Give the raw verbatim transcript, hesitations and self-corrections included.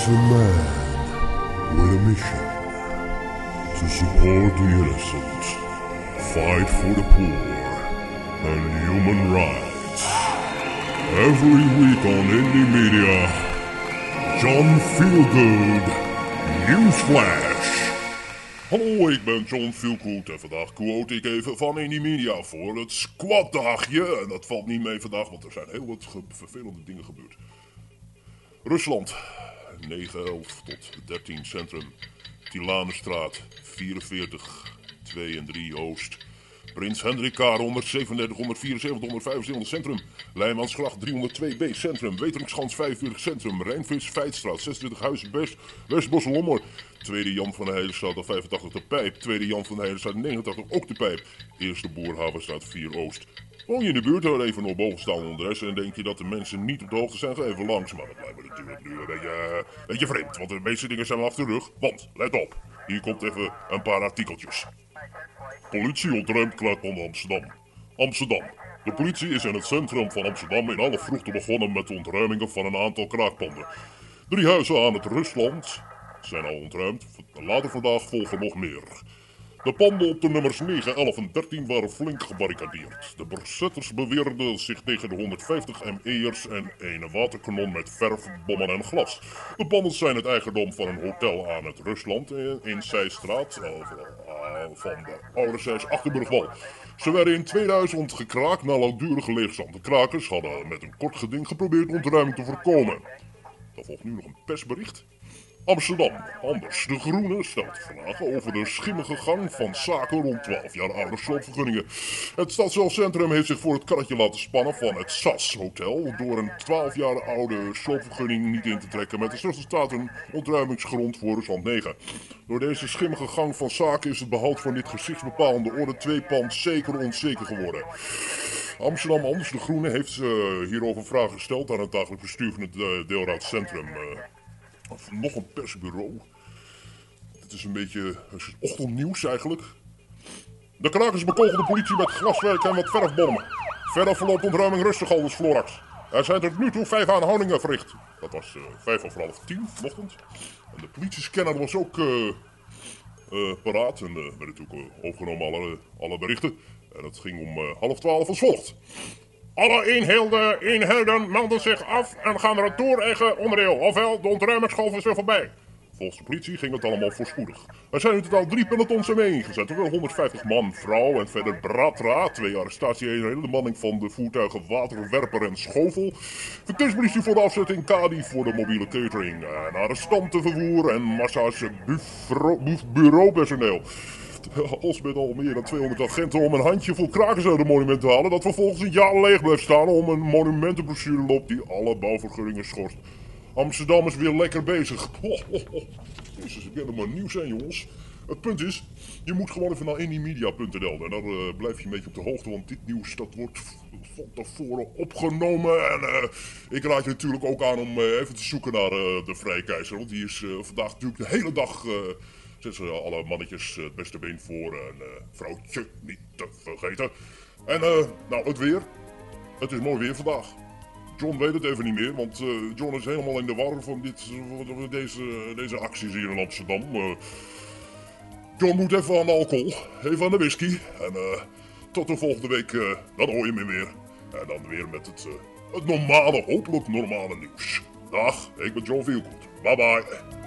a man with a mission to support the innocent, fight for the poor, and human rights. Every week on Indie Media, John Feelgood, Newsflash. Hallo, ik ben John Feelgood en vandaag quote ik even van Indie Media voor het squaddagje. En dat valt niet mee vandaag, want er zijn heel wat vervelende dingen gebeurd. Rusland, negen elf tot dertien centrum, Tilanenstraat, vierenveertig, twee en drie Oost. Prins Hendrikade honderdzevenendertig, honderdvierenzeventig, honderdvijfenzeventig centrum. Leijmansgracht driehonderdtwee B centrum. Weteringschans vijfenveertig centrum. Rijnvis Feitstraat zesentwintig Huis Best. Westbos-Lommer. Tweede Jan van de Heijenstraat al vijfentachtig de Pijp. Tweede Jan van de Heijenstraat negenentachtig ook de Pijp. Eerste Boerhavenstraat vier Oost. Woon je in de buurt, hoor even nog bovenstaande adres en denk je dat de mensen niet op de hoogte zijn, ga even langs. Maar dat lijkt me natuurlijk nu een beetje, uh, beetje vreemd, want de meeste dingen zijn wel achter de rug. Want, let op, hier komt even een paar artikeltjes. Politie ontruimt kraakpanden Amsterdam. Amsterdam. De politie is in het centrum van Amsterdam in alle vroegte begonnen met de ontruimingen van een aantal kraakpanden. Drie huizen aan het Rusland zijn al ontruimd. Later vandaag volgen nog meer. De panden op de nummers negen, elf en dertien waren flink gebarricadeerd. De bezetters beweerden zich tegen de honderdvijftig M E'ers en een waterkanon met verf, bommen en glas. De panden zijn het eigendom van een hotel aan het Rusland in Zijstraat van de ouderzijds Achterburgwal. Ze werden in tweeduizend gekraakt na langdurige leegstand. De krakers hadden met een kort geding geprobeerd ontruiming te voorkomen. Dan volgt nu nog een persbericht. Amsterdam, Anders de Groene stelt vragen over de schimmige gang van zaken rond twaalf jaar oude sloopvergunningen. Het stadscentrum heeft zich voor het karretje laten spannen van het S A S Hotel door een twaalf jaar oude sloopvergunning niet in te trekken met als resultaat een ontruimingsgrond voor Rusland negen. Door deze schimmige gang van zaken is het behoud van dit gezichtsbepalende orde twee pand zeker onzeker geworden. Amsterdam, Anders de Groene heeft uh, hierover vragen gesteld aan het dagelijks bestuur van het uh, deelraadcentrum. Uh, Of nog een persbureau. Het is een beetje ochtendnieuws eigenlijk. De krakers bekogelden de politie met glaswerk en wat verfbommen. Verder verloopt ontruiming rustig, aldus Florax. Er zijn tot nu toe vijf aanhoudingen verricht. Dat was uh, vijf over half tien vanochtend. En de politiescanner was ook uh, uh, paraat. En uh, werd natuurlijk uh, opgenomen alle, alle berichten. En het ging om uh, half twaalf als volgt. Alle eenheden, eenheden melden zich af en gaan naar het toe-eigen onderdeel. Ofwel, de ontruimingsgolf is weer voorbij. Volgens de politie ging het allemaal voorspoedig. Er zijn in totaal drie pelotons mee ingezet. Er waren honderdvijftig man, vrouw en verder Bratra. Twee arrestatieeenheden, de manning van de voertuigen Waterwerper en Schovel. Verkeerspolitie voor de afzetting, Kadi voor de mobiele catering. En arrestantenvervoer en massa's bureaupersoneel. Als met al meer dan tweehonderd agenten om een handjevol krakers uit het monument te halen, dat vervolgens een jaar leeg blijft staan om een monumentenprocedure loopt die alle bouwvergunningen schorst. Amsterdam is weer lekker bezig. Oh, oh, oh. Jezus, ik ben er maar nieuws zijn, jongens. Het punt is, je moet gewoon even naar indiemedia punt n l en daar uh, blijf je een beetje op de hoogte, want dit nieuws dat wordt van tevoren opgenomen. En uh, ik raad je natuurlijk ook aan om uh, even te zoeken naar uh, de Vrije Keizer, want die is uh, vandaag natuurlijk de hele dag... Uh, Zetten ze alle mannetjes het beste been voor en uh, vrouwtje niet te vergeten. En uh, nou, het weer. Het is mooi weer vandaag. John weet het even niet meer, want uh, John is helemaal in de war van dit, uh, deze, deze acties hier in Amsterdam. Uh, John moet even aan de alcohol, even aan de whisky. En uh, tot de volgende week, uh, dan hoor je me weer. En dan weer met het, uh, het normale, hopelijk normale nieuws. Dag, ik ben John Feelgood. Bye bye.